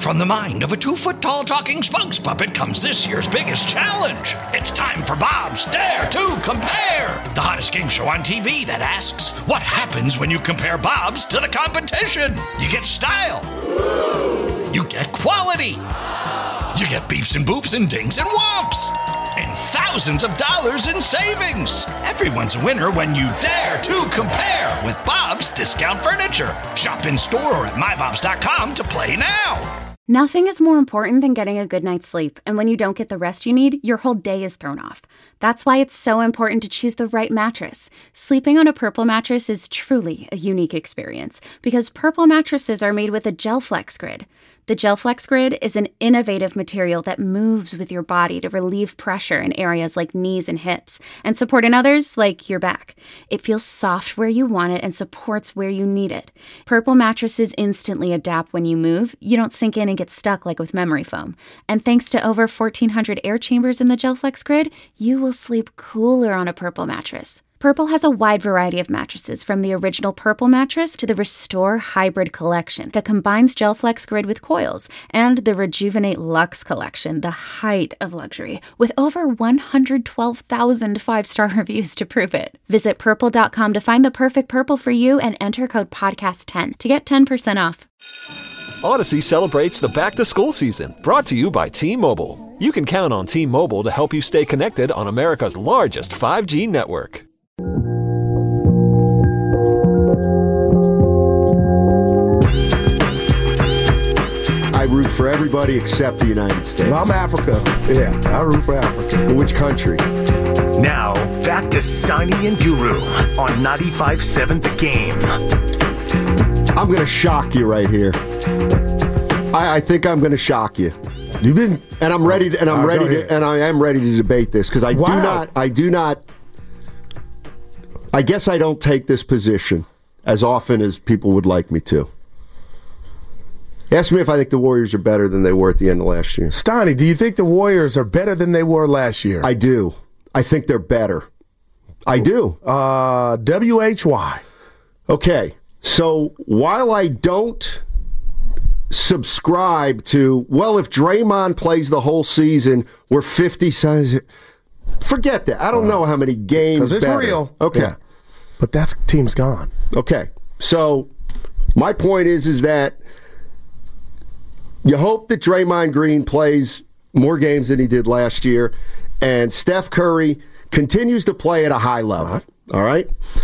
From the mind of a 2-foot-tall talking spokes puppet comes this year's biggest challenge. It's time for Bob's Dare to Compare, the hottest game show on TV that asks, what happens when you compare Bob's to the competition? You get style. You get quality. You get beeps and boops and dings and whomps. And thousands of dollars in savings. Everyone's a winner when you dare to compare with Bob's Discount Furniture. Shop in store or at mybobs.com to play now. Nothing is more important than getting a good night's sleep, and when you don't get the rest you need, your whole day is thrown off. That's why it's so important to choose the right mattress. Sleeping on a Purple mattress is truly a unique experience, because Purple mattresses are made with a GelFlex Grid. The GelFlex Grid is an innovative material that moves with your body to relieve pressure in areas like knees and hips, and support in others like your back. It feels soft where you want it and supports where you need it. Purple mattresses instantly adapt when you move. You don't sink in and get stuck like with memory foam. And thanks to over 1,400 air chambers in the GelFlex Grid, you will sleep cooler on a Purple mattress. Purple has a wide variety of mattresses, from the original Purple mattress to the Restore Hybrid collection that combines GelFlex Grid with coils, and the Rejuvenate Luxe collection, the height of luxury, with over 112,000 5-star reviews to prove it. Visit Purple.com to find the perfect Purple for you and enter code PODCAST10 to get 10% off. Odyssey celebrates the back-to-school season, brought to you by T-Mobile. You can count on T-Mobile to help you stay connected on America's largest 5G network. I root for everybody except the United States. Well, I'm Africa. Yeah, I root for Africa. Which country? Now, back to Steiny and Guru on 95.7 The Game. I'm going to shock you right here. I think I'm going to shock you. You've been, and I'm ready to, and I'm ready to, and I am ready to debate this, because I do not. I guess I don't take this position as often as people would like me to. Ask me if I think the Warriors are better than they were at the end of last year. Steiny, do you think the Warriors are better than they were last year? I do. I think they're better. I do. WHY. Okay. So while I don't subscribe to, well, if Draymond plays the whole season, we're 50 cents. Forget that. I don't know how many games. Because it's better. real. Okay. Yeah. But that team's gone. Okay. So my point is that you hope that Draymond Green plays more games than he did last year, and Steph Curry continues to play at a high level. All right?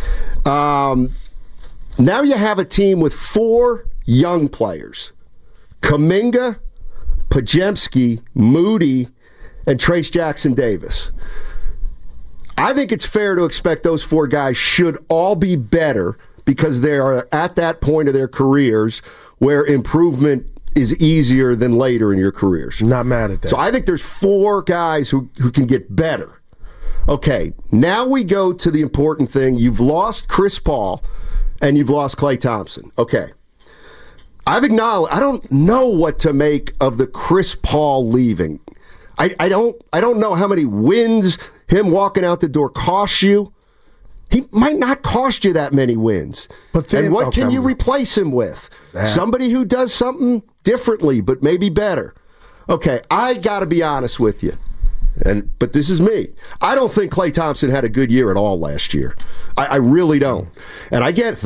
Now you have a team with 4 young players. Kuminga, Podziemski, Moody, and Trace Jackson-Davis. I think it's fair to expect those 4 guys should all be better, because they are at that point of their careers where improvement is easier than later in your careers. Not mad at that. So I think there's 4 guys who can get better. Okay, now we go to the important thing. You've lost Chris Paul and you've lost Klay Thompson. Okay. I've acknowledged, I don't know what to make of the Chris Paul leaving. I don't know how many wins him walking out the door costs you. He might not cost you that many wins. But then, and what can you replace him with? Somebody who does something differently, but maybe better. Okay, I got to be honest with you. But this is me. I don't think Klay Thompson had a good year at all last year. I really don't. And I get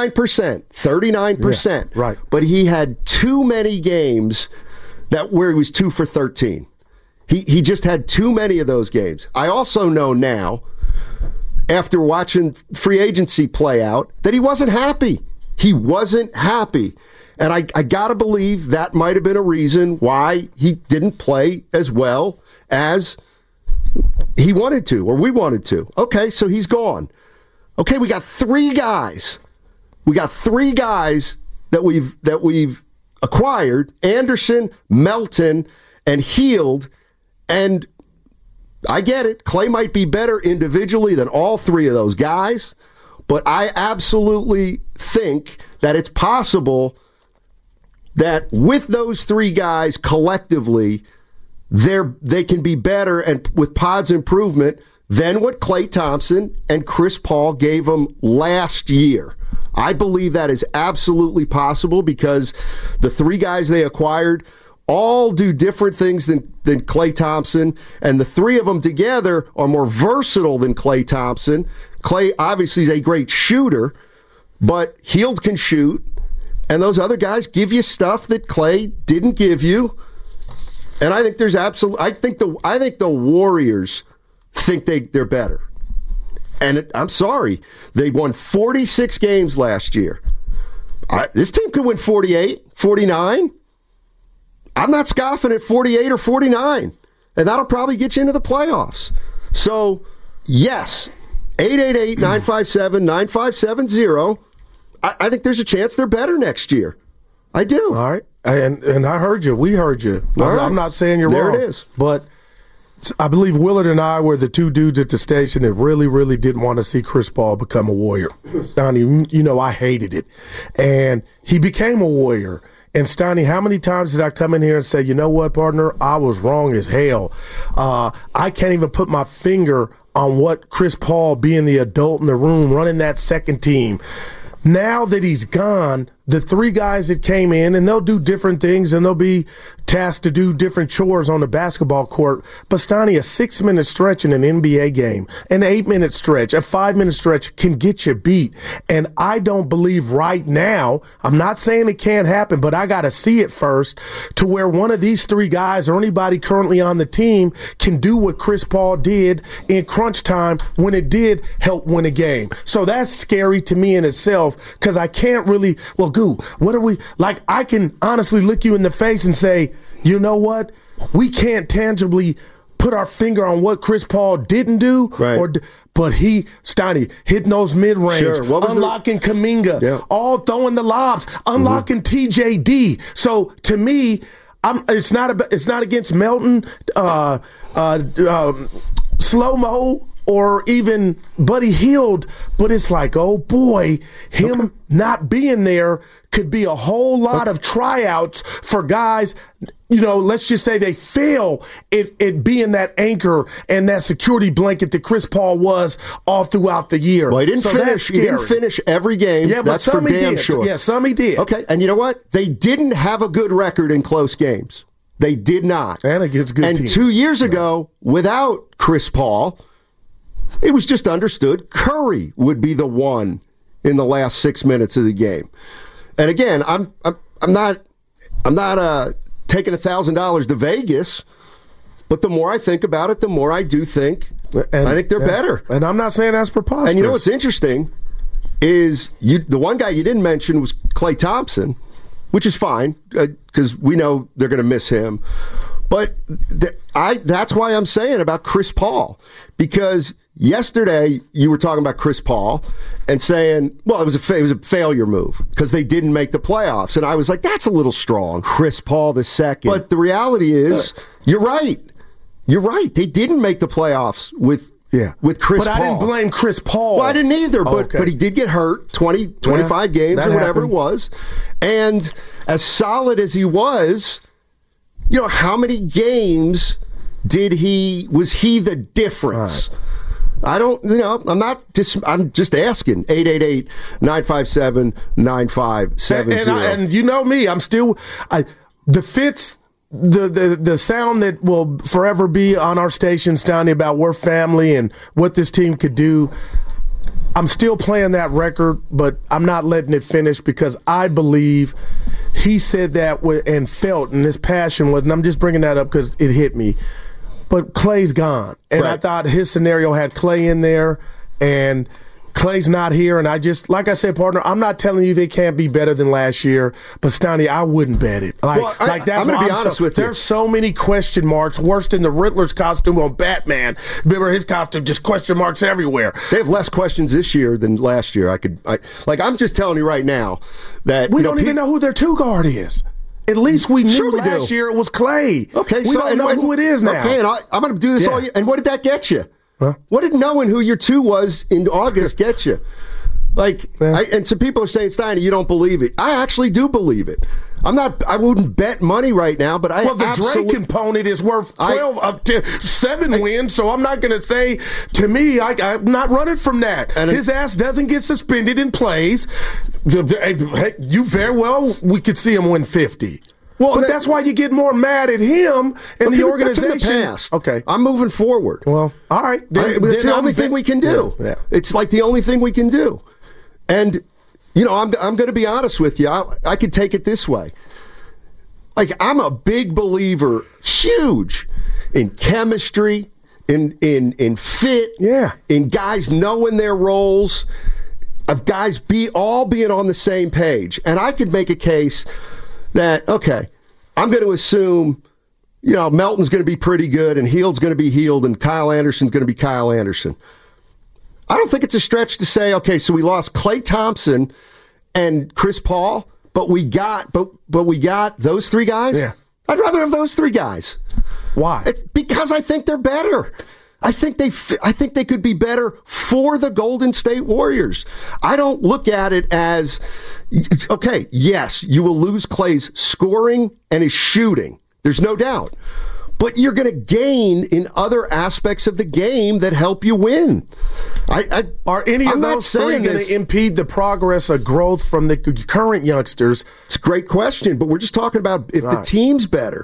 39%. Yeah, right. But he had too many games where he was 2 for 13. He just had too many of those games. I also know now, after watching free agency play out, that he wasn't happy. He wasn't happy. And I got to believe that might have been a reason why he didn't play as well as he wanted to, or we wanted to. Okay, so he's gone. Okay, we got 3 guys. We got 3 guys that we've acquired: Anderson, Melton, and Hield. And I get it. Klay might be better individually than all 3 of those guys, but I absolutely think that it's possible that with those 3 guys collectively, they can be better, and with Pod's improvement, than what Klay Thompson and Chris Paul gave them last year. I believe that is absolutely possible, because the 3 guys they acquired all do different things than Klay Thompson, and the three of them together are more versatile than Klay Thompson. Klay obviously is a great shooter, but Hield can shoot, and those other guys give you stuff that Klay didn't give you. And I think there's I think the Warriors think they're better. And I'm sorry, they won 46 games last year. This team could win 48, 49. I'm not scoffing at 48 or 49, and that'll probably get you into the playoffs. So, yes, 888-957-9570. I think there's a chance they're better next year. I do. All right. And I heard you. We heard you. I'm not saying you're wrong. There it is. But I believe Willard and I were the two dudes at the station that really, really didn't want to see Chris Paul become a Warrior. Stoney, I hated it. And he became a Warrior. And Stoney, how many times did I come in here and say, you know what, partner, I was wrong as hell. I can't even put my finger on what Chris Paul, being the adult in the room, running that second team. Now that he's gone, the three guys that came in, and they'll do different things, and they'll be tasked to do different chores on the basketball court. But, Stoney, a 6-minute stretch in an NBA game, an 8-minute stretch, a 5-minute stretch can get you beat. And I don't believe right now, I'm not saying it can't happen, but I got to see it first, to where one of these three guys or anybody currently on the team can do what Chris Paul did in crunch time when it did help win a game. So that's scary to me in itself, because I can't really, what are we, I can honestly look you in the face and say, you know what? We can't tangibly put our finger on what Chris Paul didn't do, right. But Stoney, hitting those mid-range, unlocking Kuminga, all throwing the lobs, unlocking TJD. So to me, it's not against Melton, slow-mo, or even Buddy Hield, but it's like, oh boy, him not being there could be a whole lot of tryouts for guys. Let's just say they fail at being that anchor and that security blanket that Chris Paul was all throughout the year. Well, he didn't finish every game. Yeah, but that's some for he damn did. sure. Yeah, some he did. Okay, and you know what? They didn't have a good record in close games. They did not. And against good teams. And 2 years ago, without Chris Paul, it was just understood Curry would be the one in the last 6 minutes of the game. And again, I'm not taking $1,000 to Vegas, but the more I think about it, the more I do think I think they're better. And I'm not saying that's preposterous. And you know what's interesting is the one guy you didn't mention was Klay Thompson, which is fine because we know they're going to miss him. But that's why I'm saying about Chris Paul, because yesterday you were talking about Chris Paul and saying, well, it was a failure move because they didn't make the playoffs. And I was like, that's a little strong, Chris Paul the second. But the reality is, you're right. You're right. They didn't make the playoffs with Chris Paul. But I didn't blame Chris Paul. Well, I didn't either, but he did get hurt 25 games or whatever it was. And as solid as he was, how many games was he the difference? Right. I don't, I'm just asking. 888-957-9570. And you know me, I'm still, the Fitz, the sound that will forever be on our station, Stoney, about we're family and what this team could do. I'm still playing that record, but I'm not letting it finish because I believe he said that and felt, and his passion was, and I'm just bringing that up because it hit me. But Klay's gone. And I thought his scenario had Klay in there, and Klay's not here. And like I said, partner, I'm not telling you they can't be better than last year, but Stoney, I wouldn't bet it. I'm going to be honest with you. There's so many question marks, worse than the Riddler's costume on Batman. Remember his costume, just question marks everywhere. They have less questions this year than last year. I'm just telling you right now that we don't even know who their two guard is. At least we knew last year it was Klay. Okay, we don't know who it is now. Okay, and I'm going to do this all year. And what did that get you? Huh? What did knowing who your two was in August get you? And some people are saying, Steiner, you don't believe it. I actually do believe it. I wouldn't bet money right now, but the Drake component is worth 12 up to 7 wins, so I'm not going to say, to me, I'm not running from that. And his ass doesn't get suspended and plays. You very well, we could see him win 50. Well, but that's why you get more mad at him and the organization. That's in the past. Okay. I'm moving forward. Well, all right. It's the only thing we can do. Yeah. It's like the only thing we can do. And, I'm going to be honest with you. I could take it this way. Like, I'm a big believer, huge, in chemistry, in fit, in guys knowing their roles, of guys all being on the same page. And I could make a case that, okay, I'm going to assume, Melton's going to be pretty good and Hield's going to be Hield and Kyle Anderson's going to be Kyle Anderson. I don't think it's a stretch to say, okay, so we lost Klay Thompson and Chris Paul, but we got those three guys? Yeah. I'd rather have those three guys. Why? It's because I think they're better. I think they could be better for the Golden State Warriors. I don't look at it as, okay, yes, you will lose Klay's scoring and his shooting. There's no doubt. But you're going to gain in other aspects of the game that help you win. Are any of those three going to impede the progress or growth from the current youngsters? It's a great question, but we're just talking about if the team's better.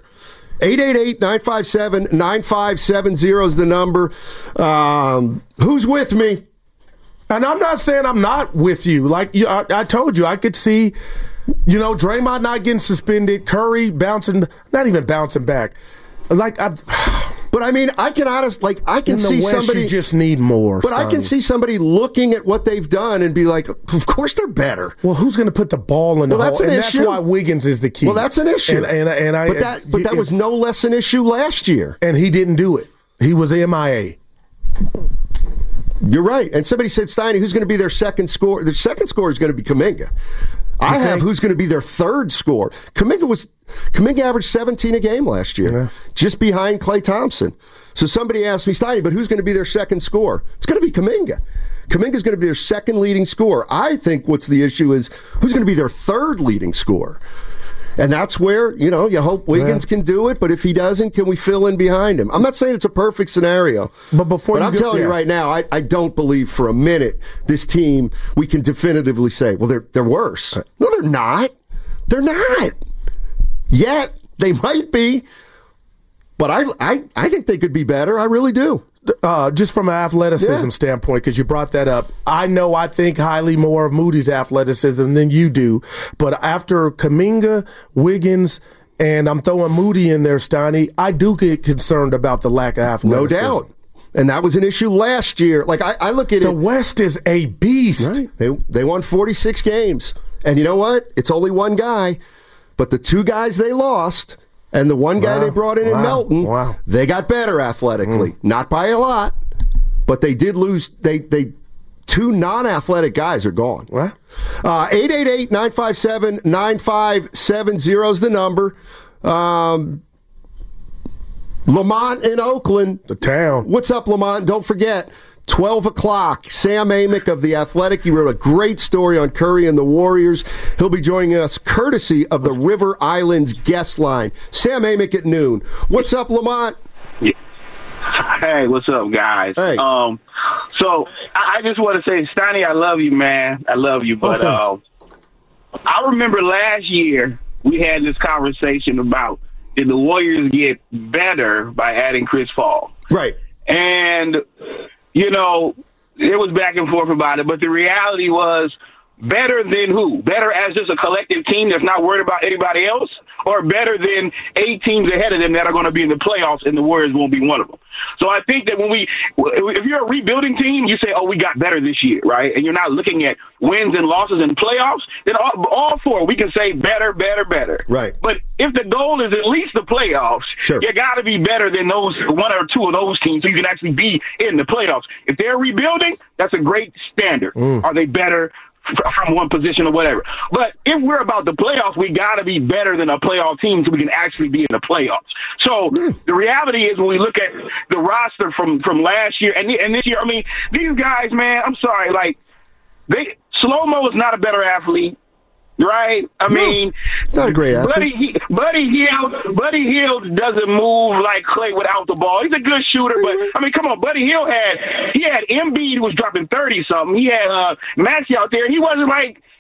888-957-9570 is the number. Who's with me? And I'm not saying I'm not with you. Like I told you, I could see, Draymond not getting suspended, Curry not even bouncing back. But I mean, I can see West, somebody you just need more. But I can see somebody looking at what they've done and be like, of course they're better. Well, who's going to put the ball in the hole? That's an issue. That's why Wiggins is the key. Well, that's an issue. But that was no less an issue last year. And he didn't do it. He was MIA. You're right. And somebody said, Steiny, who's going to be their second scorer? Their second scorer is going to be Kuminga. I have who's going to be their third scorer. Kuminga averaged 17 a game last year, just behind Klay Thompson. So somebody asked me, Steiny, but who's going to be their second scorer? It's going to be Kuminga. Kuminga's going to be their second leading scorer. I think what's the issue is who's going to be their third leading scorer. And that's where, you hope Wiggins can do it, but if he doesn't, can we fill in behind him? I'm not saying it's a perfect scenario, but I'm telling you right now, I don't believe for a minute this team, we can definitively say, well, they're worse. No, they're not. They're not. Yet, they might be, but I think they could be better. I really do. Just from an athleticism standpoint, because you brought that up, I think highly more of Moody's athleticism than you do. But after Kuminga, Wiggins, and I'm throwing Moody in there, Steiny, I do get concerned about the lack of athleticism. No doubt. And that was an issue last year. Like, I look at it. The West is a beast. Right. They won 46 games. And you know what? It's only one guy. But the two guys they lost – and the one guy they brought in Melton, they got better athletically. Not by a lot, but they did lose. They two non-athletic guys are gone. 888-957-9570 is the number. Lamont in Oakland. The town. What's up, Lamont? Don't forget, 12 o'clock, Sam Amick of The Athletic. He wrote a great story on Curry and the Warriors. He'll be joining us courtesy of the River Islands guest line. Sam Amick at noon. What's up, Lamont? Hey, what's up, guys? Hey. So I just want to say, Steiny, I love you, man. I love you. But I remember last year we had this conversation about did the Warriors get better by adding Chris Paul? Right. And it was back and forth about it, but the reality was better than who? Better as just a collective team that's not worried about anybody else, or better than 8 teams ahead of them that are going to be in the playoffs and the Warriors won't be one of them. So I think that if you're a rebuilding team, you say, oh, we got better this year, right? And you're not looking at wins and losses in playoffs, then all four, we can say better. Right. But if the goal is at least the playoffs, you got to be better than those one or two of those teams so you can actually be in the playoffs. If they're rebuilding, that's a great standard. Are they better from one position or whatever? But if we're about the playoffs, we got to be better than a playoff team so we can actually be in the playoffs. So the reality is when we look at the roster from last year and this year, I mean, these guys, man, I'm sorry, like Slow-Mo is not a better athlete. Right? I mean, not a great athlete. Buddy Hield doesn't move like Klay without the ball. He's a good shooter, but I mean, come on, Buddy Hield had Embiid who was dropping 30 something. He had Maxey out there. He wasn't like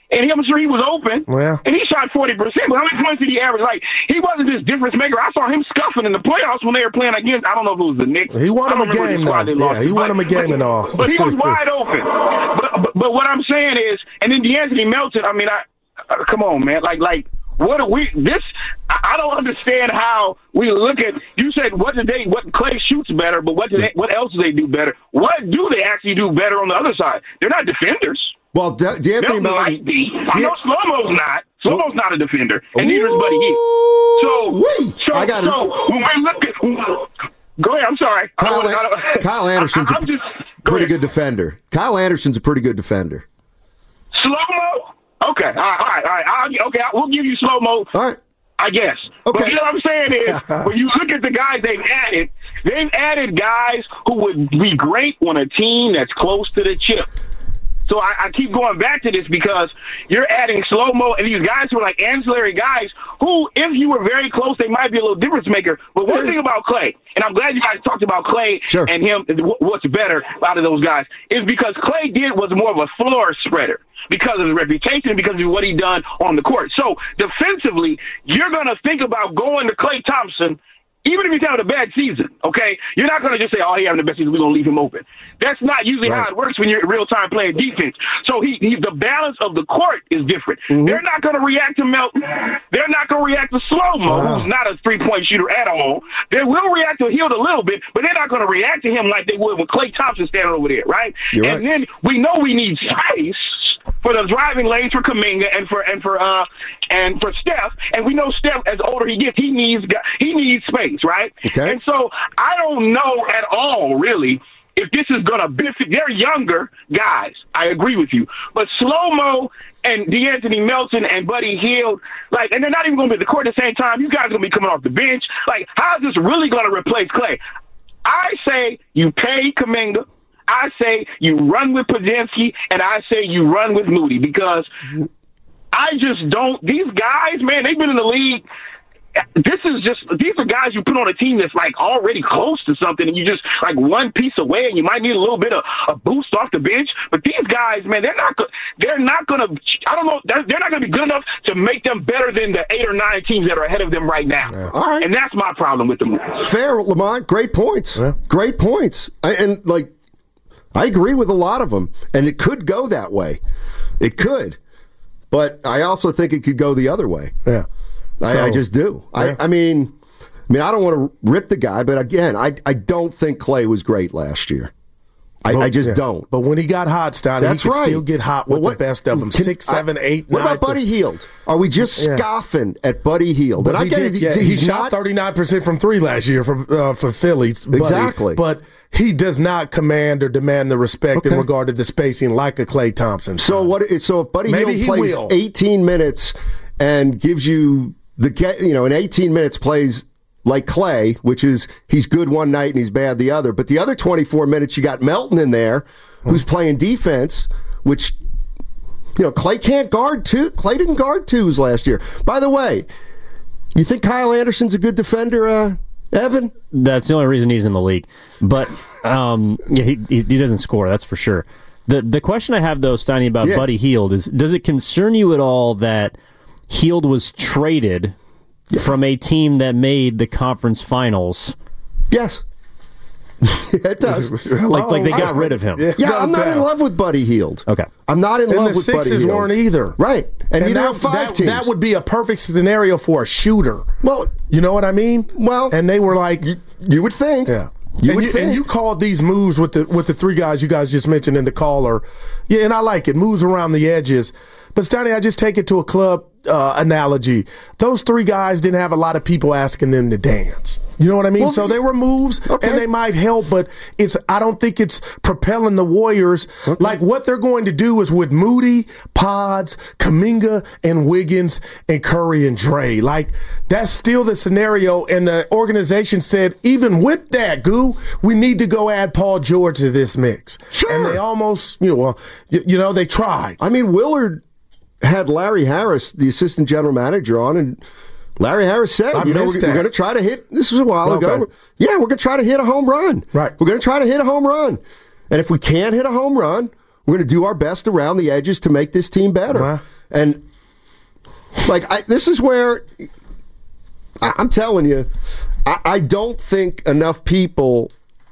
And I'm sure he was open, and he shot 40%. But how many points did he average? Like, he wasn't this difference maker. I saw him scuffing in the playoffs when they were playing against, I don't know if it was the Knicks. He won him a game, though. Yeah, he won him a game in the offseason. But he was wide open. But what I'm saying is, and then DeAnthony Melton, I mean, come on, man. Like, what are we? I don't understand how we look at. You said what Klay shoots better, but what else do they do better? What do they actually do better on the other side? They're not defenders. Well, DeAnthony Melton might be. I know Slow-Mo's not. Slow-Mo's not a defender, and neither is Buddy Hield. So when we look at, go ahead. I'm sorry. Kyle Anderson's a pretty good defender. Kyle Anderson's a pretty good defender. Slow-Mo. Okay. All right. We'll give you Slow-Mo. All right. I guess. Okay. But you know what I'm saying is, when you look at the guys they've added guys who would be great on a team that's close to the chip. So I keep going back to this because you're adding Slow-Mo and these guys who are like ancillary guys who, if you were very close, they might be a little difference maker. But one thing about Klay, and I'm glad you guys talked about Klay and him, what's better out of those guys, is because Klay was more of a floor spreader because of his reputation and because of what he done on the court. So defensively, you're going to think about going to Klay Thompson. Even if he's having a bad season, okay, you're not going to just say, he's having the best season, we're going to leave him open. That's not usually how it works when you're real-time playing defense. So the balance of the court is different. Mm-hmm. They're not going to react to Melton. They're not going to react to Slow-Mo, who's not a three-point shooter at all. They will react to Hield a little bit, but they're not going to react to him like they would with Klay Thompson standing over there, right? And then we know we need space for the driving lanes for Kuminga and for Steph, and we know Steph, as older he gets, he needs space, right? Okay. And so I don't know at all, really, if this is going to benefit. They're younger guys. I agree with you, but Slow-Mo and DeAnthony Melton and Buddy Hield, and they're not even going to be at the court at the same time. You guys are going to be coming off the bench. How is this really going to replace Klay? I say you pay Kuminga. I say you run with Podziemski, and I say you run with Moody because I just don't. These guys, man, they've been in the league. These are guys you put on a team that's already close to something, and you just one piece away, and you might need a little bit of a boost off the bench. But these guys, man, they're not going to. I don't know. They're not going to be good enough to make them better than the 8 or 9 teams that are ahead of them right now. Yeah. All right. And that's my problem with them. Fair, Lamont. Great points. Yeah. Great points. I agree with a lot of them, and it could go that way. It could, but I also think it could go the other way. Yeah, I just do. Yeah. I mean, I don't want to rip the guy, but again, I don't think Klay was great last year. I just don't. But when he got hot, Stoney, he could still get hot with the best of them. 6, 7, 8, 9. What about Buddy Hield? Are we just scoffing at Buddy Hield? But he shot 39% from 3 last year for Philly. Exactly. But he does not command or demand the respect in regard to the spacing like a Klay Thompson. So if Buddy Hield plays 18 minutes and gives you in 18 minutes plays like Klay, which is he's good one night and he's bad the other, but the other 24 minutes you got Melton in there who's playing defense, which Klay can't guard two. Klay didn't guard twos last year. By the way, you think Kyle Anderson's a good defender, Evan? That's the only reason he's in the league. But he doesn't score, that's for sure. The question I have, though, Steiny, about Buddy Hield is, does it concern you at all that Hield was traded from a team that made the conference finals? Yes. It does. They got rid of him. Yeah, I'm not in love with Buddy Hield. Okay. I'm not in love with Buddy Hield. And the Sixers weren't either. Right. And neither are 5 teams. That would be a perfect scenario for a shooter. Well, you know what I mean? Well, and they were like, you would think. Yeah. And you called these moves with the 3 guys you guys just mentioned in the caller. Yeah, and I like it. Moves around the edges. But, Stoney, I just take it to a club analogy. Those 3 guys didn't have a lot of people asking them to dance. You know what I mean? Well, so they were moves, and they might help, but I don't think it's propelling the Warriors. Okay. Like, what they're going to do is with Moody, Pods, Kuminga, and Wiggins, and Curry and Dre. Like, that's still the scenario, and the organization said, even with that, we need to go add Paul George to this mix. Sure. And they almost, they tried. I mean, Willard had Larry Harris, the assistant general manager, on, and Larry Harris said, we're going to try to hit, this was a while ago, we're going to try to hit a home run. Right. We're going to try to hit a home run. And if we can't hit a home run, we're going to do our best around the edges to make this team better. And this is where I'm telling you, I don't think enough people.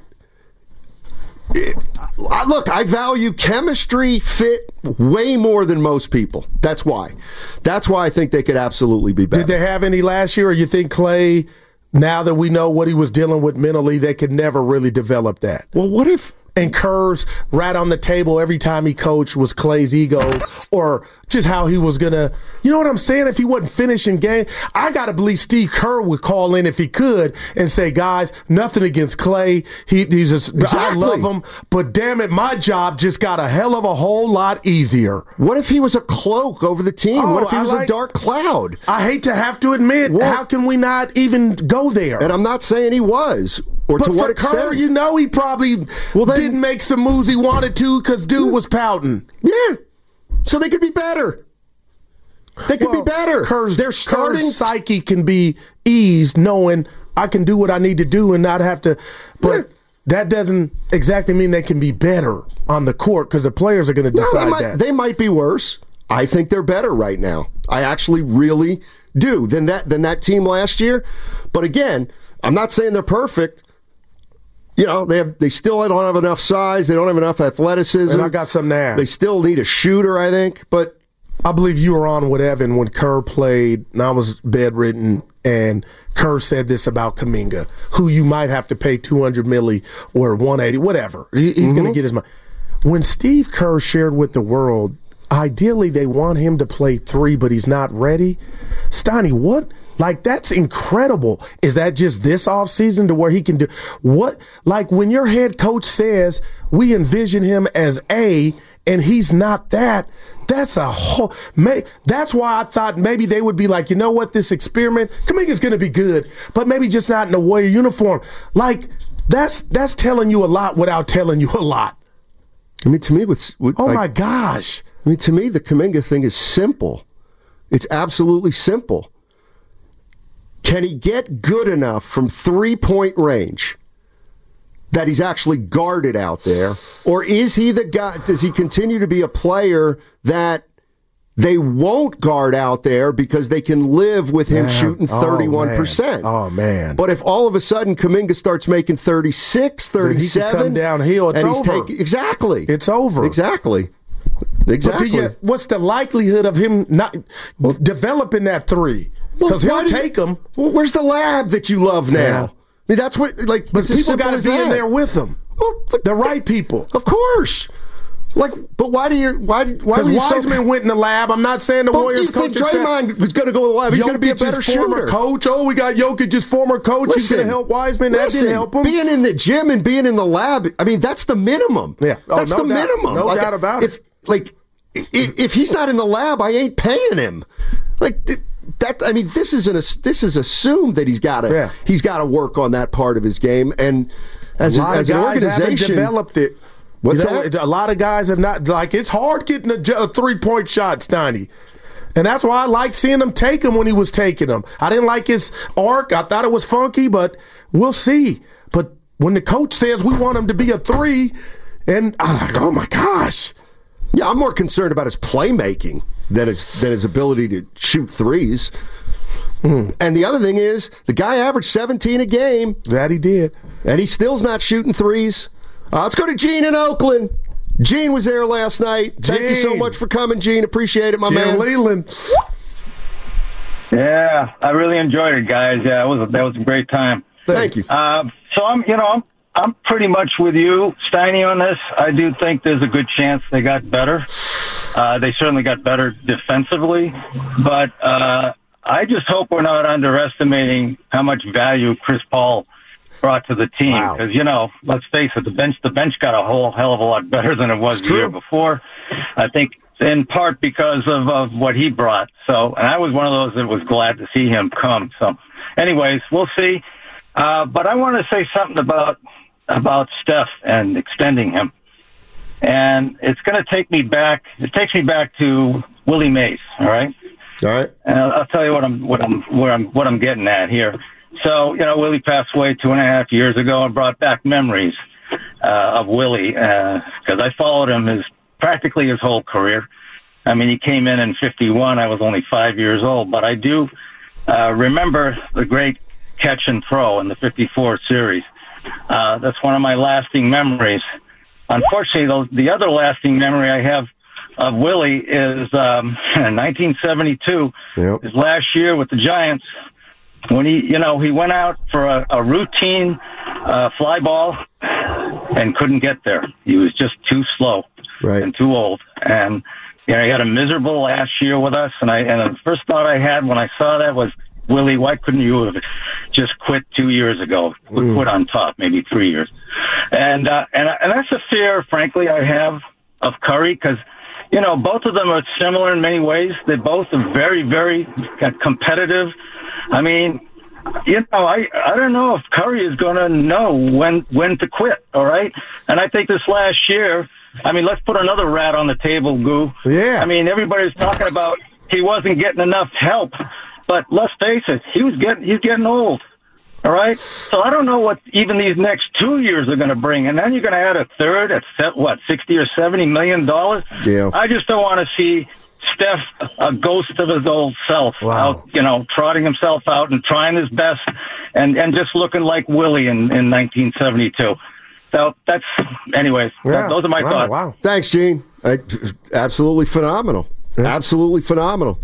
Look, I value chemistry, fit way more than most people. That's why I think they could absolutely be better. Did they have any last year, or you think Clay, now that we know what he was dealing with mentally, they could never really develop that? Well, what if... And Kerr's right on the table every time he coached was Clay's ego, or just how he was going to, you know what I'm saying? If he wasn't finishing game, I got to believe Steve Kerr would call in if he could and say, guys, nothing against Clay. I love him, but damn it, my job just got a hell of a whole lot easier. What if he was a cloak over the team? What if he was a dark cloud? I hate to have to admit, how can we not even go there? And I'm not saying he was. Or but to for what extent? Kerr, he probably didn't make some moves he wanted to because dude was pouting. Yeah. So they could be better. They could be better. Kerr's psyche can be eased knowing I can do what I need to do and not have to. But that doesn't exactly mean they can be better on the court because the players are going to decide that. They might be worse. I think they're better right now. I actually really do than that team last year. But again, I'm not saying they're perfect. They still don't have enough size. They don't have enough athleticism. And I got some now. They still need a shooter, I think. But I believe you were on with Evan when Kerr played, and I was bedridden, and Kerr said this about Kuminga, who you might have to pay $200 million or $180, whatever. He's going to get his money. When Steve Kerr shared with the world, ideally they want him to play 3, but he's not ready. Steiny, what? That's incredible. Is that just this offseason to where he can do what? When your head coach says we envision him as A and he's not that, that's a whole. That's why I thought maybe they would be like, you know what, this experiment, Kuminga's going to be good, but maybe just not in a Warrior uniform. That's telling you a lot without telling you a lot. I mean, to me, my gosh. I mean, to me, the Kuminga thing is simple. It's absolutely simple. Can he get good enough from 3-point range that he's actually guarded out there? Or is he the guy, does he continue to be a player that they won't guard out there because they can live with him shooting 31%? Oh, man. But if all of a sudden Kuminga starts making 36, 37. He can come downhill, it's over. Exactly. It's over. Exactly. But what's the likelihood of him not developing that 3? Because he'll take them. Well, where's the lab that you love now? Yeah. I mean, that's what, but people got to be in there with them. Well, the right people. Of course. But why do you, because Wiseman went in the lab. I'm not saying the Warriors coach. You think Draymond was going to go to the lab? He's going to be a better shooter. Coach. Oh, we got Jokic's former coach. He's going to help Wiseman. That didn't help him. Being in the gym and being in the lab, I mean, that's the minimum. Yeah. That's the minimum. No doubt about it. If he's not in the lab, I ain't paying him. This is assumed that he's got to work on that part of his game, and as an organization, haven't developed it. What's that? A lot of guys have not. It's hard getting a 3-point shot, Steiny. And that's why I liked seeing him take them when he was taking them. I didn't like his arc. I thought it was funky, but we'll see. But when the coach says we want him to be a 3, and I'm like, oh my gosh. Yeah, I'm more concerned about his playmaking than his ability to shoot 3s. And the other thing is, the guy averaged 17 a game. That he did. And he still's not shooting 3s. Let's go to Gene in Oakland. Gene was there last night. Thank you so much for coming, Gene. Appreciate it, my man. Leland. Yeah, I really enjoyed it, guys. Yeah, that was a great time. Thank you. So I'm pretty much with you, Steiny, on this. I do think there's a good chance they got better. They certainly got better defensively, but I just hope we're not underestimating how much value Chris Paul brought to the team. Because, let's face it, the bench got a whole hell of a lot better than it was the year before. I think in part because of what he brought. So, and I was one of those that was glad to see him come. So, anyways, we'll see. But I want to say something about Steph and extending him. And it's going to take me back. It takes me back to Willie Mays. All right. And I'll tell you what I'm getting at here. So, Willie passed away 2.5 years ago and brought back memories of Willie because I followed him practically his whole career. I mean, he came in 51. I was only 5 years old, but I do remember the great catch and throw in the 54 series. That's one of my lasting memories. Unfortunately, the other lasting memory I have of Willie is 1972, his last year with the Giants, when he went out for a routine fly ball and couldn't get there. He was just too slow and too old. And he had a miserable last year with us. And the first thought I had when I saw that was, Willie, why couldn't you have just quit 2 years ago? Quit on top, maybe 3 years. And that's a fear, frankly, I have of Curry, because both of them are similar in many ways. They both are very, very competitive. I mean, I don't know if Curry is going to know when to quit, all right? And I think this last year, I mean, let's put another rat on the table, Goo. Yeah. I mean, everybody's talking about he wasn't getting enough help, but let's face it, he's getting old. All right? So I don't know what even these next 2 years are going to bring. And then you're going to add a third at, $60 or $70 million? Yeah. I just don't want to see Steph, a ghost of his old self, out, trotting himself out and trying his best and just looking like Willie in 1972. So that's, anyways, those are my thoughts. Wow. Thanks, Gene. Absolutely phenomenal. Absolutely phenomenal.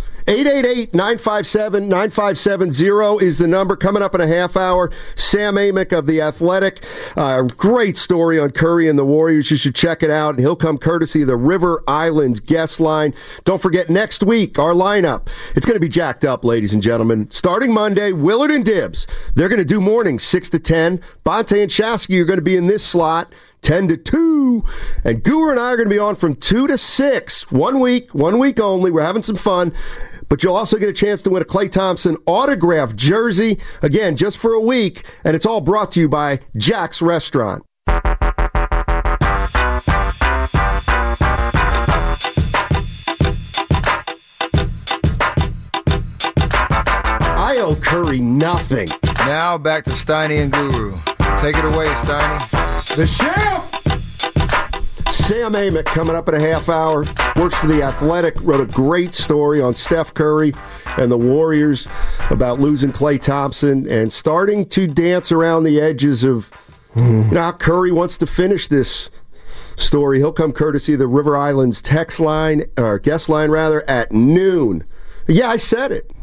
888-957-9570 is the number. Coming up in a half hour, Sam Amick of The Athletic. Great story on Curry and the Warriors. You should check it out. And he'll come courtesy of the River Islands guest line. Don't forget, next week, our lineup. It's going to be jacked up, ladies and gentlemen. Starting Monday, Willard and Dibbs. They're going to do mornings 6 to 10. Bonte and Shasky are going to be in this slot 10 to 2. And Guru and I are going to be on from 2 to 6. 1 week only. We're having some fun. But you'll also get a chance to win a Klay Thompson autographed jersey. Again, just for a week. And it's all brought to you by Jack's Restaurant. I owe Curry nothing. Now back to Steiny and Guru. Take it away, Steiny. The chef! Sam Amick coming up in a half hour. Works for The Athletic. Wrote a great story on Steph Curry and the Warriors about losing Klay Thompson and starting to dance around the edges of how Curry wants to finish this story. He'll come courtesy of the River Islands text line, or guest line rather, at noon. Yeah, I said it.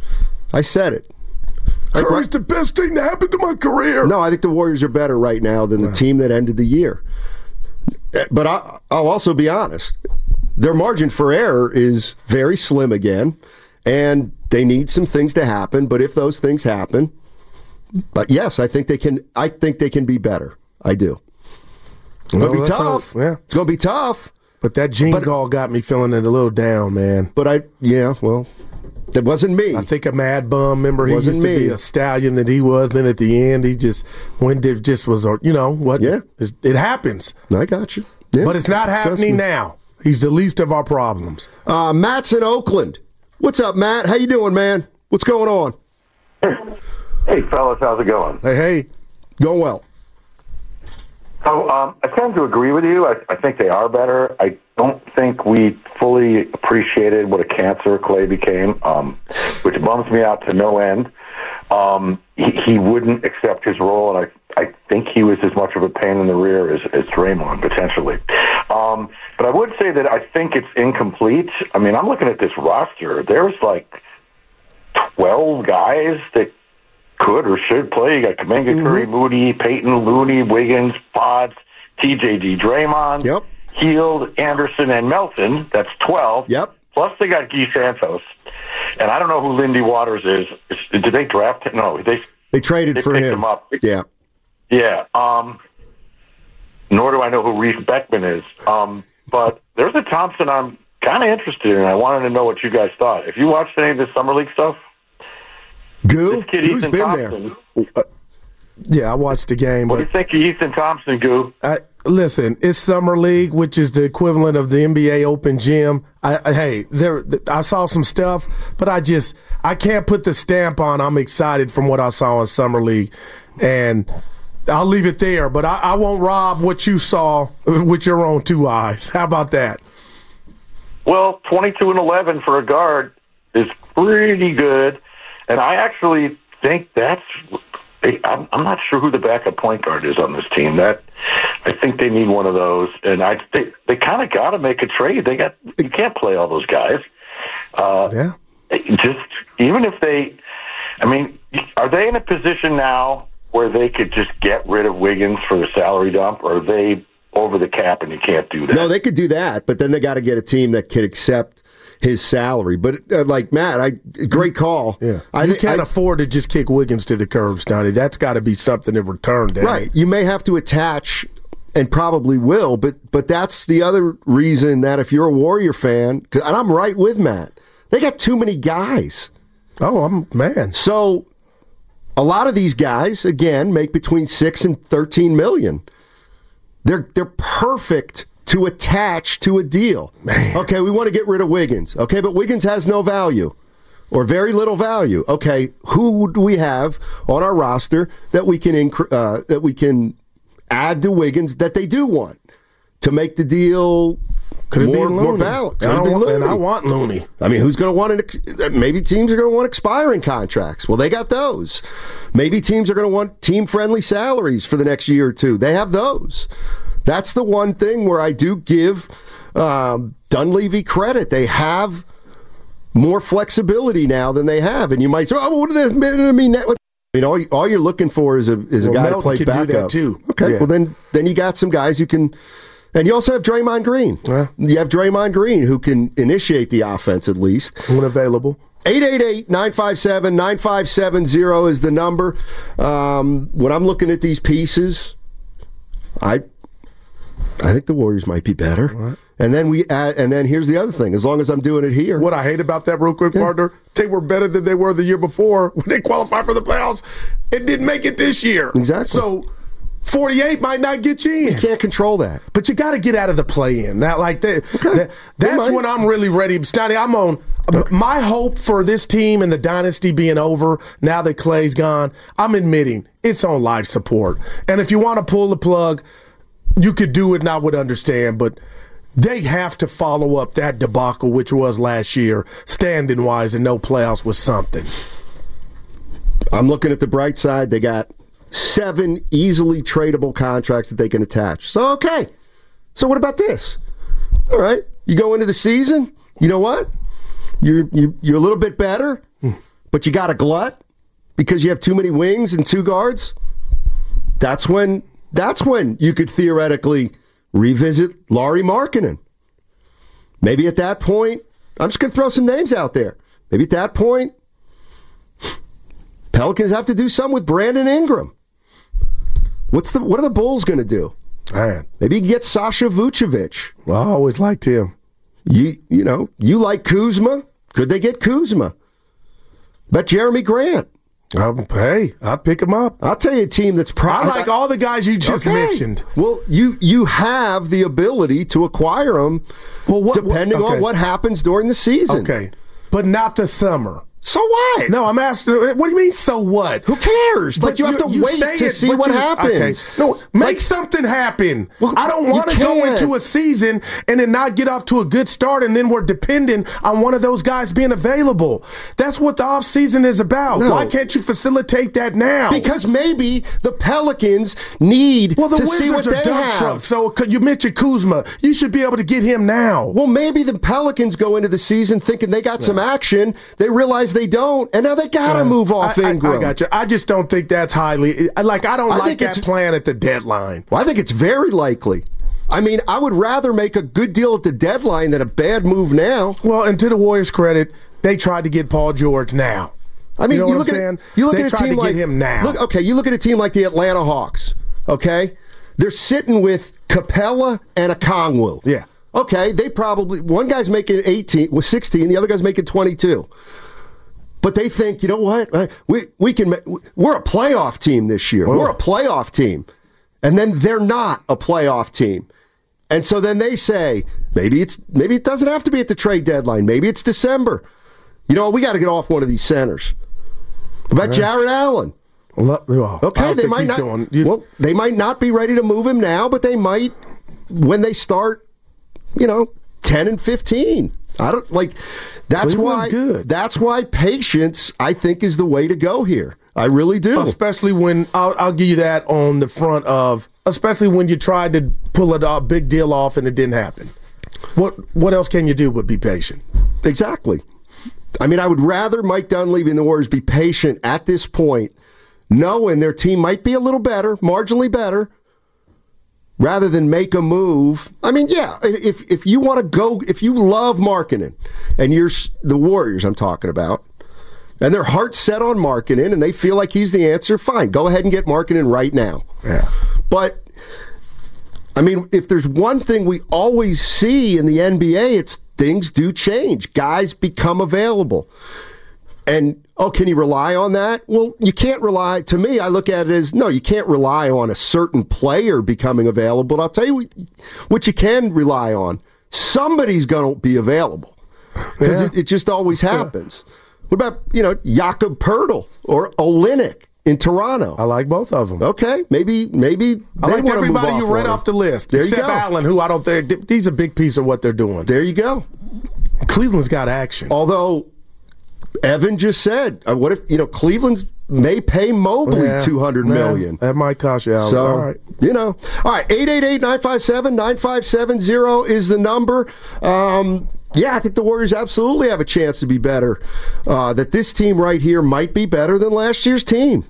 Curry's the best thing that happened to my career. No, I think the Warriors are better right now than the team that ended the year. But I'll also be honest. Their margin for error is very slim again, and they need some things to happen. But if those things happen, but yes, I think they can be better. I do. It's going to be tough. It's going to be tough. But that Gene Gall got me feeling it a little down, man. But that wasn't me. I think a mad bum. Remember, he used to be a stallion that he was. Then at the end, he just was, what? Yeah. It happens. I got you. Yeah. But it's not happening now. He's the least of our problems. Matt's in Oakland. What's up, Matt? How you doing, man? What's going on? Hey, fellas. How's it going? Hey. Going well. So I tend to agree with you. I think they are better. I don't think we fully appreciated what a cancer Klay became, which bums me out to no end. He wouldn't accept his role, and I think he was as much of a pain in the rear as Draymond, potentially. But I would say that I think it's incomplete. I mean, I'm looking at this roster. There's like 12 guys that could or should play. You got Kuminga, Curry, Moody, Peyton, Looney, Wiggins, Pods, TJD, Draymond, Hield, Anderson, and Melton. That's 12. Plus they got Guy Santos. And I don't know who Lindy Waters is. Did they draft him? No, they traded for him. Up. Yeah. Nor do I know who Reece Beckman is. But there's a Thompson I'm kind of interested in. I wanted to know what you guys thought. If you watched any of this Summer League stuff, Goo? This kid, Who's Ethan been Thompson. there? Yeah, I watched the game. What do you think of Ethan Thompson, Goo? Listen, it's Summer League, which is the equivalent of the NBA Open Gym. I saw some stuff, but I can't put the stamp on I'm excited from what I saw in Summer League. And I'll leave it there, but I won't rob what you saw with your own two eyes. How about that? Well, 22-11 for a guard is pretty good, and I actually think that's. I'm not sure who the backup point guard is on this team. I think they need one of those, and they kind of got to make a trade. You can't play all those guys. Yeah. Just even if are they in a position now where they could just get rid of Wiggins for the salary dump, or are they over the cap and you can't do that? No, they could do that, but then they got to get a team that could accept his salary. But like Matt, great call. Yeah, you can't afford to just kick Wiggins to the curb, Stoney. That's got to be something in return. Right, you may have to attach, and probably will. But that's the other reason that if you're a Warrior fan, and I'm right with Matt, they got too many guys. Oh, man. So a lot of these guys, again, make between $6 and $13 million. They're perfect to attach to a deal. Man. Okay, we want to get rid of Wiggins. Okay, but Wiggins has no value or very little value. Okay, who do we have on our roster that we can add to Wiggins that they do want to make the deal? Could it be more balanced? And I want Looney. I mean, who's going to want maybe teams are going to want expiring contracts. Well, they got those. Maybe teams are going to want team-friendly salaries for the next year or two. They have those. That's the one thing where I do give Dunleavy credit. They have more flexibility now than they have. And you might say, oh, what does this mean? I mean, all you're looking for is a guy to play backup. Do that too. Okay, yeah. Well, then you got some guys who can. And you also have Draymond Green. Yeah. You have Draymond Green who can initiate the offense at least. When available. 888-957-9570 is the number. When I'm looking at these pieces, I think the Warriors might be better. Right. And then here's the other thing. As long as I'm doing it here. What I hate about that real quick, partner, they were better than they were the year before when they qualified for the playoffs. It didn't make it this year. Exactly. So 48 might not get you in. You can't control that. But you got to get out of the play-in. That's when I'm really ready. Stoney, I'm on. My hope for this team and the dynasty being over, now that Clay's gone, I'm admitting it's on life support. And if you want to pull the plug, you could do it and I would understand. But they have to follow up that debacle, which was last year, standing-wise, and no playoffs was something. I'm looking at the bright side. They got 7 easily tradable contracts that they can attach. So, okay. So what about this? All right. You go into the season, you know what? You're a little bit better, but you got a glut because you have too many wings and 2 guards. That's when you could theoretically revisit Lauri Markkanen. Maybe at that point, I'm just going to throw some names out there. Maybe at that point, Pelicans have to do something with Brandon Ingram. What are the Bulls going to do? Man. Maybe you can get Sasha Vucevic. Well, I always liked him. You like Kuzma? Could they get Kuzma? Bet Jeremy Grant. Hey, I'd pick him up. I'll tell you a team that's I like all the guys you just mentioned. Well, you have the ability to acquire them depending on what happens during the season. Okay, but not the summer. So what? No, I'm asking. What do you mean? So what? Who cares? But you have to wait to see what happens. Okay. No, make something happen. Well, I don't want to go into a season and then not get off to a good start, and then we're dependent on one of those guys being available. That's what the offseason is about. No. Why can't you facilitate that now? Because maybe the Pelicans need to see what they have. Truck. So you mentioned Kuzma. You should be able to get him now. Well, maybe the Pelicans go into the season thinking they got some action. They realize they don't, and now they got to move off Ingram. I got you. I just don't think that's highly. I don't like that plan at the deadline. Well, I think it's very likely. I mean, I would rather make a good deal at the deadline than a bad move now. Well, and to the Warriors' credit, they tried to get Paul George now. I mean, you look at a team like him now. You look at a team like the Atlanta Hawks. Okay, they're sitting with Capella and Okongwu. Yeah. Okay, they probably one guy's making 16, the other guy's making 22. But they think, you know what? We're a playoff team this year. We're a playoff team. And then they're not a playoff team. And so then they say, maybe it doesn't have to be at the trade deadline. Maybe it's December. You know, we got to get off one of these centers. What about Jared Allen? Okay, they might not. They might not be ready to move him now, but they might when they start, 10 10-15. I don't like. That's why. Good. That's why patience, I think, is the way to go here. I really do. Especially when I'll give you that on the front of, especially when you tried to pull a big deal off and it didn't happen. What else can you do but be patient? Exactly. I mean, I would rather Mike Dunleavy and the Warriors be patient at this point, knowing their team might be a little better, marginally better, rather than make a move. I mean, yeah, if you want to go, if you love Markkanen, and you're the Warriors I'm talking about, and their heart's set on Markkanen, and they feel like he's the answer, fine, go ahead and get Markkanen right now. Yeah. But, I mean, if there's one thing we always see in the NBA, it's things do change. Guys become available. And, can you rely on that? Well, you can't rely. To me, I look at it as, no, you can't rely on a certain player becoming available. But I'll tell you what you can rely on. Somebody's going to be available. Because it just always happens. What about, Jakob Poeltl or Olynyk in Toronto? I like both of them. Okay, maybe I like everybody you read off the list, there except Allen, who I don't think he's a big piece of what they're doing. There you go. Cleveland's got action. Although Evan just said, what if Cleveland's may pay Mobley $200 million? That might cost you. So all right. All right. 888-957-9570 is the number. Yeah, I think the Warriors absolutely have a chance to be better. That this team right here might be better than last year's team.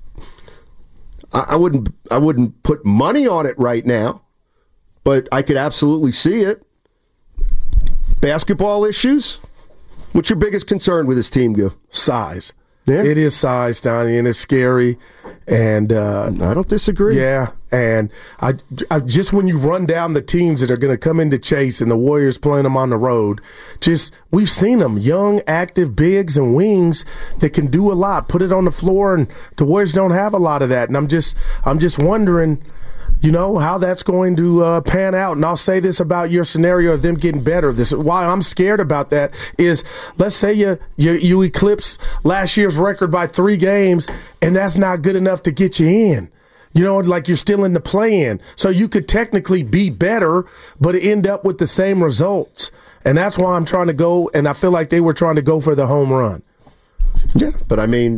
I wouldn't put money on it right now, but I could absolutely see it. Basketball issues? What's your biggest concern with this team, Gil? Size. Yeah. It is size, Donnie, and it's scary. And I don't disagree. Yeah, and I just when you run down the teams that are going to come into Chase and the Warriors playing them on the road, we've seen them, young, active bigs and wings that can do a lot, put it on the floor, and the Warriors don't have a lot of that. And I'm just wondering, how that's going to pan out. And I'll say this about your scenario of them getting better. This why I'm scared about that is, let's say you eclipse last year's record by 3 games, and that's not good enough to get you in. Like you're still in the play-in. So you could technically be better, but end up with the same results. And that's why I'm trying to go, and I feel like they were trying to go for the home run. Yeah, but I mean,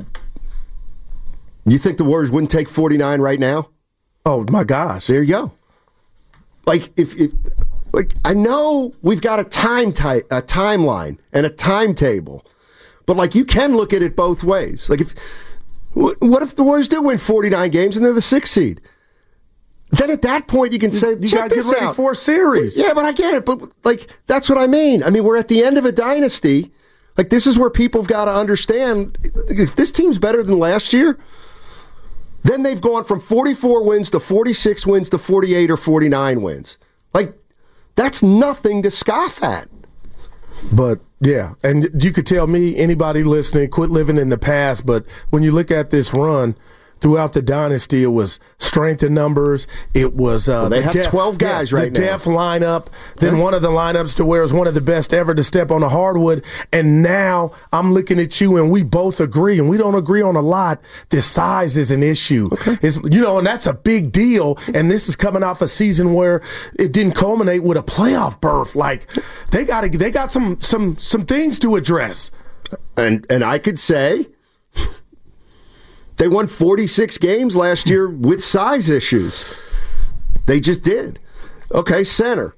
you think the Warriors wouldn't take 49 right now? Oh my gosh! There you go. Like if I know we've got a timeline and a timetable, but you can look at it both ways. What if the Warriors do win 49 games and they're the 6th seed? Then at that point you can say, you got to get ready for a series. Yeah, but I get it. But that's what I mean. I mean, we're at the end of a dynasty. This is where people have got to understand. If this team's better than last year, then they've gone from 44 wins to 46 wins to 48 or 49 wins. That's nothing to scoff at. But, yeah, and you could tell me, anybody listening, quit living in the past, but when you look at this run, throughout the dynasty, it was strength in numbers. It was they have 12 guys right now. The depth lineup. Then one of the lineups to where it was one of the best ever to step on the hardwood. And now I'm looking at you, and we both agree, and we don't agree on a lot. The size is an issue. Okay. And that's a big deal. And this is coming off a season where it didn't culminate with a playoff berth. They got some things to address. And I could say, they won 46 games last year with size issues. They just did. Okay, center.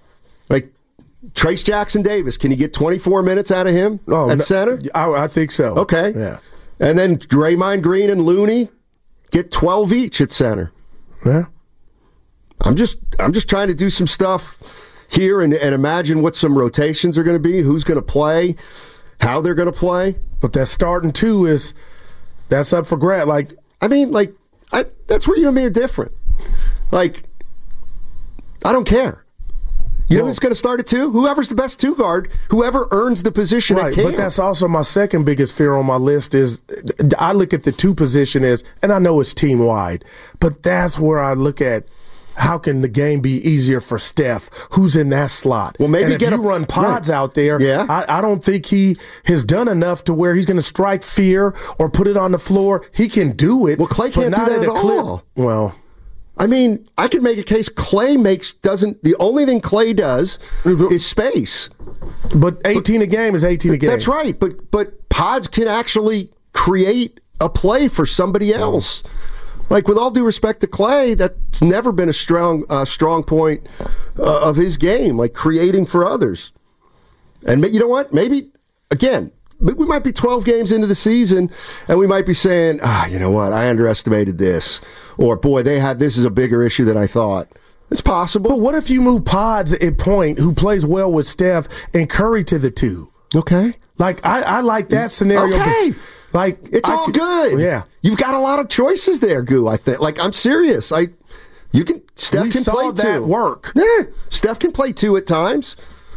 Trace Jackson-Davis, can you get 24 minutes out of him at center? I think so. Okay. Yeah. And then Draymond Green and Looney get 12 each at center. Yeah. I'm just trying to do some stuff here and imagine what some rotations are going to be, who's going to play, how they're going to play. But that starting 2 that's up for grab. That's where you and me are different. I don't care. You know who's going to start at 2? Whoever's the best 2 guard, whoever earns the position at camp. But that's also my second biggest fear on my list is I look at the 2 position as, and I know it's team wide, but that's where I look at how can the game be easier for Steph? Who's in that slot? Well, maybe if you run pods out there, I don't think he has done enough to where he's going to strike fear or put it on the floor. He can do it. Well, Clay can't do that at all. Well, I mean, I could make a case the only thing Clay does is space. But 18 a game is 18 a game. That's right. But Pods can actually create a play for somebody else. Like, with all due respect to Clay, that's never been a strong point of his game, like creating for others. And you know what? Maybe, again, we might be 12 games into the season, and we might be saying, you know what? I underestimated this. Or, boy, this is a bigger issue than I thought. It's possible. But what if you move Pods at point, who plays well with Steph, and Curry to the 2? Okay. Like, I like that scenario. Okay. Like, it's all good. Yeah. You've got a lot of choices there, Goo, I think. Like, I'm serious. Steph can play 2. That work. Yeah. Steph can play 2 at times.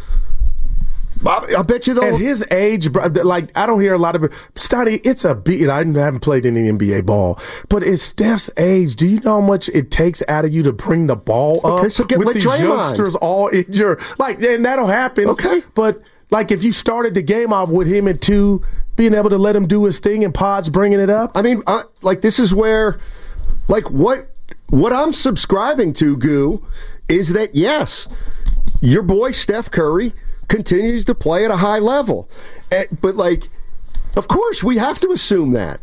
I bet you though. At his age, like, I don't hear a lot of Steiny. It's a beat. I haven't played any NBA ball, but at Steph's age, do you know how much it takes out of you to bring the ball up so with these youngsters all injured? Like, and that'll happen. Okay, but like, if you started the game off with him at 2, being able to let him do his thing, and Pods bringing it up. I mean, like, this is where, like, what I'm subscribing to, Goo, is that yes, your boy Steph Curry continues to play at a high level. But, like, of course, we have to assume that.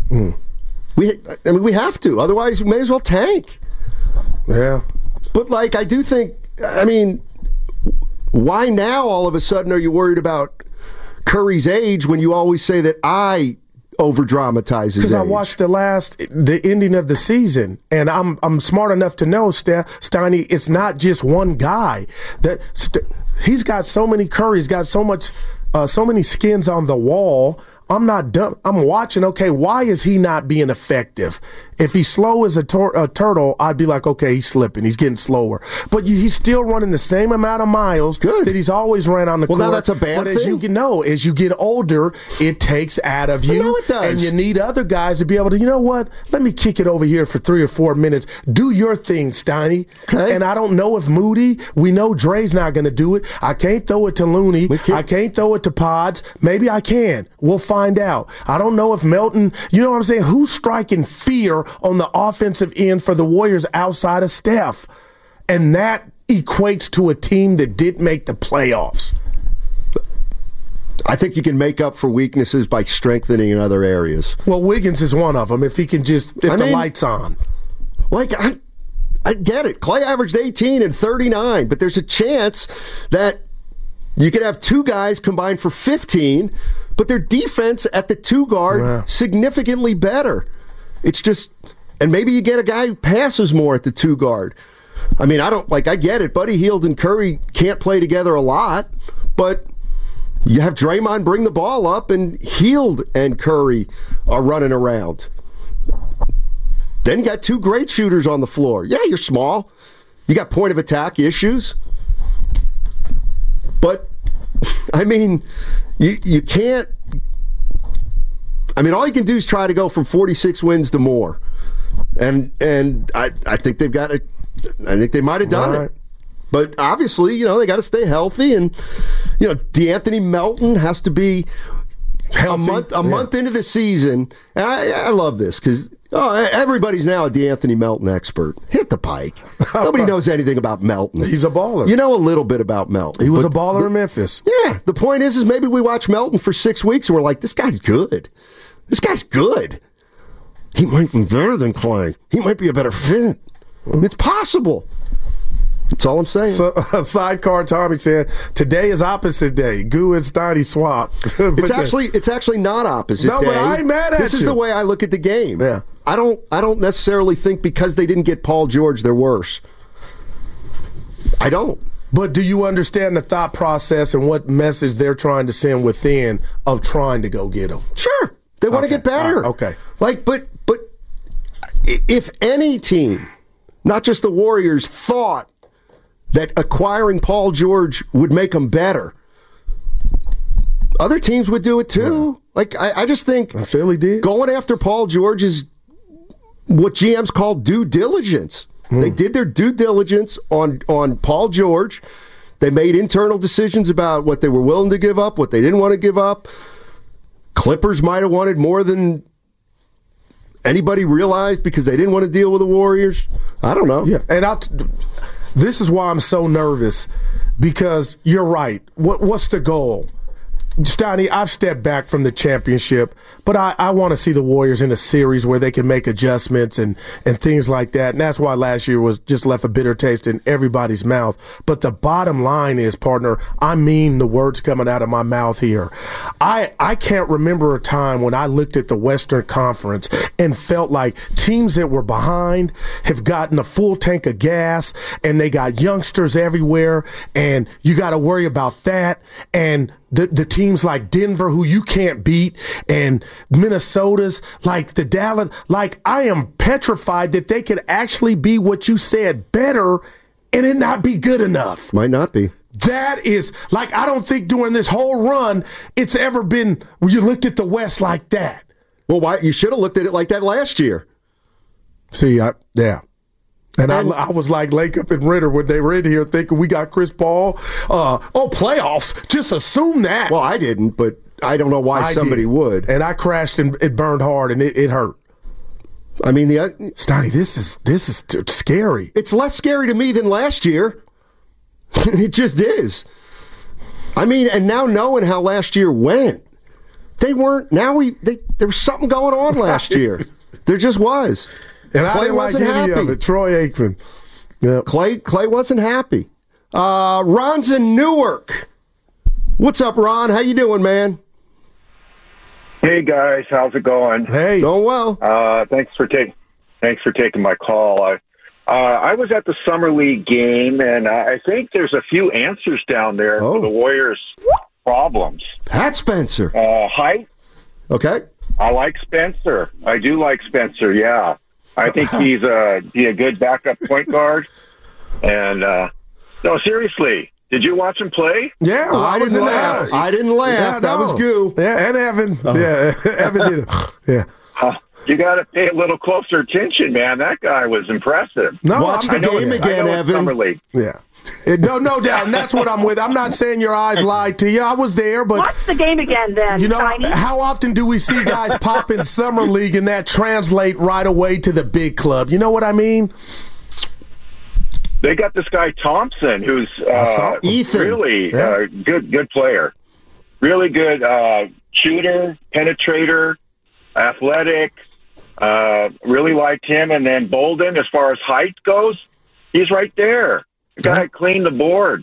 We have to. Otherwise, we may as well tank. Yeah. But, like, I do think, I mean, why now all of a sudden are you worried about Curry's age when you always say that I over-dramatize his age? Because I watched the ending of the season, and I'm smart enough to know, Steiny, it's not just one guy. He's got so many Curry's got so many skins on the wall. I'm not dumb. I'm watching, okay, why is he not being effective? If he's slow as a turtle, I'd be like, okay, he's slipping. He's getting slower. But he's still running the same amount of miles that he's always ran on the court. Well, now that's a bad thing. As you get older, it takes out of you. No, it does. And you need other guys to be able to, you know what, let me kick it over here for 3 or 4 minutes. Do your thing, Steiny. Okay. And I don't know if Moody, we know Dre's not going to do it. I can't throw it to Looney. I can't throw it to Pods. Maybe I can. We'll find out. I don't know if Melton, you know what I'm saying? Who's striking fear on the offensive end for the Warriors outside of Steph? And that equates to a team that did make the playoffs. I think you can make up for weaknesses by strengthening in other areas. Well, Wiggins is one of them. If he can the light's on. Like, I get it. Clay averaged 18 and 39, but there's a chance that you could have 2 guys combined for 15, but their defense at the 2 guard significantly better. It's just, and maybe you get a guy who passes more at the 2 guard. I mean, I get it. Buddy Hield and Curry can't play together a lot, but you have Draymond bring the ball up, and Hield and Curry are running around. Then you got 2 great shooters on the floor. Yeah, you're small. You got point of attack issues. But, I mean, you can't. I mean, all you can do is try to go from 46 wins to more. And I think they've got it. I think they might have done it. But obviously, they got to stay healthy. And, DeAnthony Melton has to be healthy. A month into the season. And I love this because everybody's now a DeAnthony Melton expert. Hit the pike. Nobody knows anything about Melton. He's a baller. You know a little bit about Melton. He was a baller in Memphis. Yeah. The point is maybe we watch Melton for 6 weeks and we're like, this guy's good. This guy's good. He might be better than Clay. He might be a better fit. It's possible. That's all I'm saying. So, sidecar Tommy said, today is opposite day. Goo and Steiny swap. It's actually not opposite day. No, but I ain't mad at you. This is the way I look at the game. Yeah. I don't necessarily think because they didn't get Paul George, they're worse. I don't. But do you understand the thought process and what message they're trying to send within of trying to go get him? Sure. They want to get better. Okay. But if any team, not just the Warriors, thought that acquiring Paul George would make them better, other teams would do it too. Yeah. Like, I just think Philly did. Going after Paul George is what GMs call due diligence. They did their due diligence on Paul George. They made internal decisions about what they were willing to give up, what they didn't want to give up. Clippers might have wanted more than anybody realized because they didn't want to deal with the Warriors. I don't know. Yeah, and this is why I'm so nervous, because you're right. What's the goal? Steiny, I've stepped back from the championship, but I want to see the Warriors in a series where they can make adjustments and things like that. And that's why last year was just left a bitter taste in everybody's mouth. But the bottom line is, partner, I mean the words coming out of my mouth here. I can't remember a time when I looked at the Western Conference and felt like teams that were behind have gotten a full tank of gas, and they got youngsters everywhere, and you got to worry about that. And the teams like Denver, who you can't beat, and Minnesota's like the Dallas, like I am petrified that they could actually be what you said, better, and it not be good enough. Might not be. That is, like, I don't think during this whole run it's ever been where you looked at the West like that. Well, why? You should have looked at it like that last year. See, yeah. And I was like Lacob and Ritter when they were in here thinking we got Chris Paul. Playoffs. Just assume that. Well, I didn't, but I don't know why somebody would. And I crashed and it burned hard and it hurt. I mean, Stoney, this is scary. It's less scary to me than last year. It just is. I mean, and now knowing how last year went, they weren't. Now there was something going on last year. There just was. And Clay I didn't wasn't like any happy. of it. Troy Aikman. Yep. Clay wasn't happy. Ron's in Newark. What's up, Ron? How you doing, man? Hey guys, how's it going? Hey, going well. Thanks for taking my call. I was at the Summer League game, and I think there's a few answers down there for the Warriors' problems. Pat Spencer. Height. Okay. I like Spencer. I do like Spencer. Yeah, I think he's be a good backup point guard. And no, seriously. Did you watch him play? Yeah, well, I didn't laugh. I didn't laugh. Yeah, that was goo. Yeah, and Evan. Yeah, Evan did it. Yeah. You got to pay a little closer attention, man. That guy was impressive. No, watch the game again, Evan. Summer League. Yeah. No doubt. And that's what I'm with. I'm not saying your eyes lied to you. I was there, but watch the game again then. You know, Tiny. how often do we see guys pop in Summer League and that translate right away to the big club? You know what I mean? They got this guy Thompson, who's Ethan. Really good player, really good shooter, penetrator, athletic. Really liked him. And then Bolden, as far as height goes, he's right there. The guy cleaned the boards.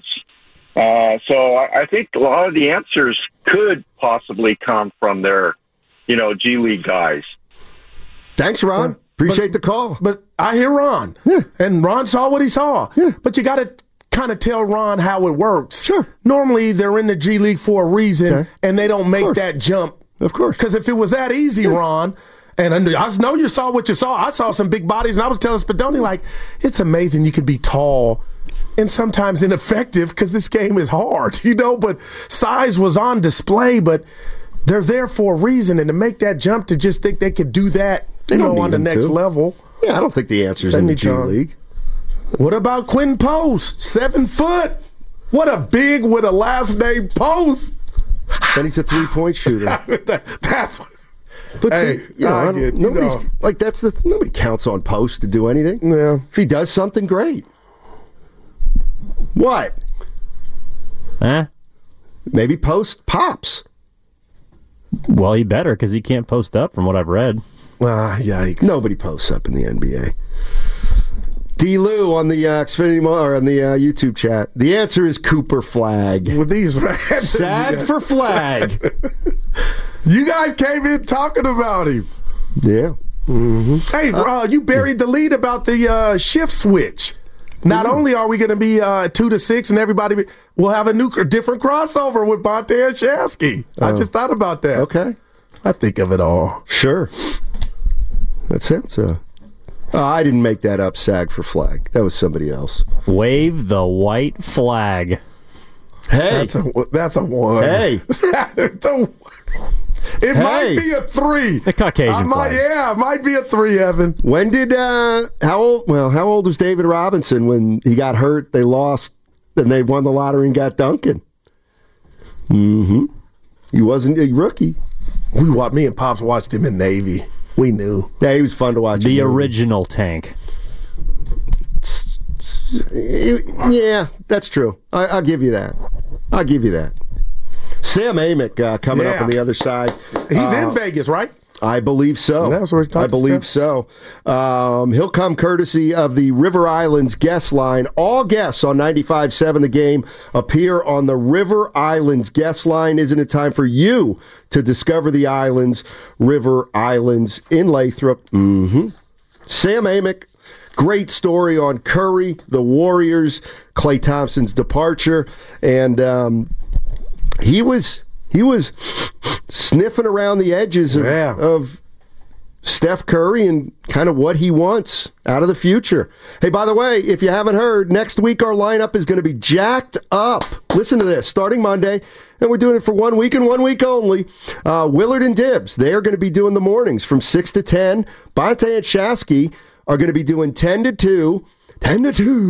So I think a lot of the answers could possibly come from their, G League guys. Thanks, Ron. Appreciate the call. But I hear Ron. Yeah. And Ron saw what he saw. Yeah. But you got to kind of tell Ron how it works. Sure. Normally, they're in the G League for a reason, and they don't make that jump. Of course. Because if it was that easy, Ron, and I know you saw what you saw. I saw some big bodies, and I was telling Spadoni, like, it's amazing you can be tall and sometimes ineffective because this game is hard, but size was on display, but they're there for a reason, and to make that jump to just think they could do that, they don't on the next level. Yeah, I don't think the answer's in the G League. What about Quinn Post? 7 foot. What a big with a last name Post. And he's a 3-point shooter. That's what. But nobody counts on Post to do anything. Yeah. If he does something, great. What? Maybe Post pops. Well, he better because he can't post up from what I've read. Yikes. Nobody posts up in the NBA. D. Lou on the Xfinity or on the YouTube chat. The answer is Cooper Flag. With these SAG for Flag. You guys came in talking about him. Yeah. Mm-hmm. Hey, you buried the lead about the shift switch. Not only are we going to be 2 to 6 and everybody will have a different crossover with Bonte and Shasky. I just thought about that. Okay. I think of it all. Sure. That sounds I didn't make that up, SAG for Flag. That was somebody else. Wave the white flag. Hey. That's a one. Hey. It might be a 3. The Caucasian flag. Yeah, it might be a 3, Evan. When did how old was David Robinson when he got hurt, they lost, and they won the lottery and got Duncan? Mm-hmm. He wasn't a rookie. Me and Pops watched him in Navy. We knew. Yeah, he was fun to watch. The original tank. Yeah, that's true. I'll give you that. Sam Amick coming up on the other side. He's in Vegas, right? I believe so. That's where I believe so. He'll come courtesy of the River Islands guest line. All guests on 95.7 The Game appear on the River Islands guest line. Isn't it time for you to discover the islands, River Islands in Lathrop? Mm-hmm. Sam Amick, great story on Curry, the Warriors, Klay Thompson's departure, and he was sniffing around the edges of Steph Curry and kind of what he wants out of the future. Hey, by the way, if you haven't heard, next week our lineup is going to be jacked up. Listen to this. Starting Monday, and we're doing it for 1 week and 1 week only, Willard and Dibbs, they are going to be doing the mornings from 6 to 10. Bonte and Shasky are going to be doing 10 to 2. And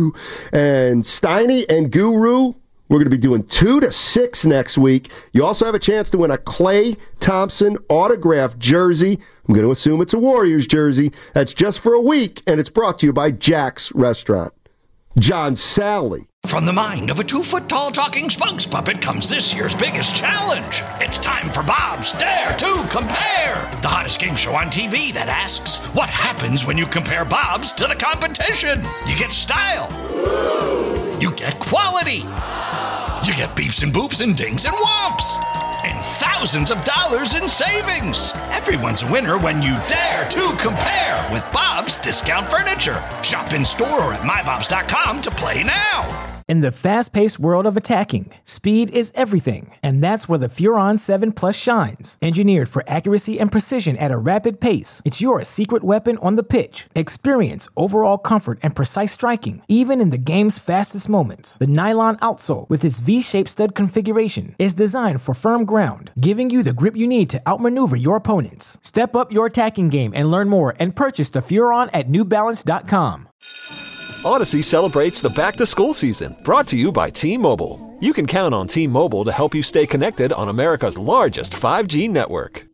Steiny and Guru, we're going to be doing 2 to 6 next week. You also have a chance to win a Klay Thompson autographed jersey. I'm going to assume it's a Warriors jersey. That's just for a week, and it's brought to you by Jack's Restaurant. John Sally. From the mind of a 2-foot-tall talking spokes puppet comes this year's biggest challenge. It's time for Bob's Dare to Compare, the hottest game show on TV that asks, what happens when you compare Bob's to the competition? You get style. You get quality. You get beeps and boops and dings and whomps. And thousands of dollars in savings. Everyone's a winner when you dare to compare with Bob's Discount Furniture. Shop in store or at mybobs.com to play now. In the fast-paced world of attacking, speed is everything, and that's where the Furon 7 Plus shines. Engineered for accuracy and precision at a rapid pace, it's your secret weapon on the pitch. Experience overall comfort and precise striking, even in the game's fastest moments. The nylon outsole, with its V-shaped stud configuration, is designed for firm ground, giving you the grip you need to outmaneuver your opponents. Step up your attacking game and learn more and purchase the Furon at newbalance.com. Odyssey celebrates the back-to-school season, brought to you by T-Mobile. You can count on T-Mobile to help you stay connected on America's largest 5G network.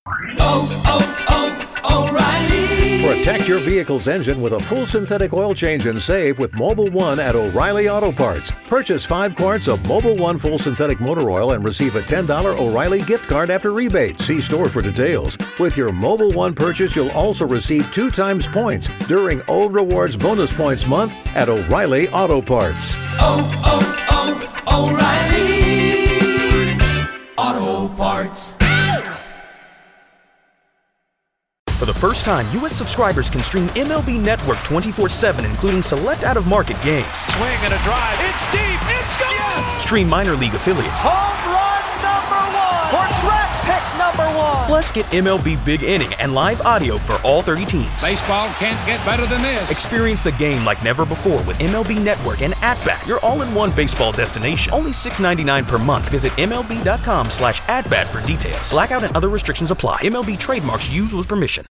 O'Reilly. Protect your vehicle's engine with a full synthetic oil change and save with Mobil 1 at O'Reilly Auto Parts. Purchase 5 quarts of Mobil 1 full synthetic motor oil and receive a $10 O'Reilly gift card after rebate. See store for details. With your Mobil 1 purchase, you'll also receive 2 times points during O Rewards Bonus Points Month at O'Reilly Auto Parts. O'Reilly Auto Parts. For the first time, U.S. subscribers can stream MLB Network 24/7, including select out-of-market games. Swing and a drive. It's deep. It's gone. Yes! Stream minor league affiliates. Home run #1. Or draft pick #1. Plus, get MLB Big Inning and live audio for all 30 teams. Baseball can't get better than this. Experience the game like never before with MLB Network and @Bat, your all-in-one baseball destination. Only $6.99 per month. Visit MLB.com/@Bat for details. Blackout and other restrictions apply. MLB trademarks used with permission.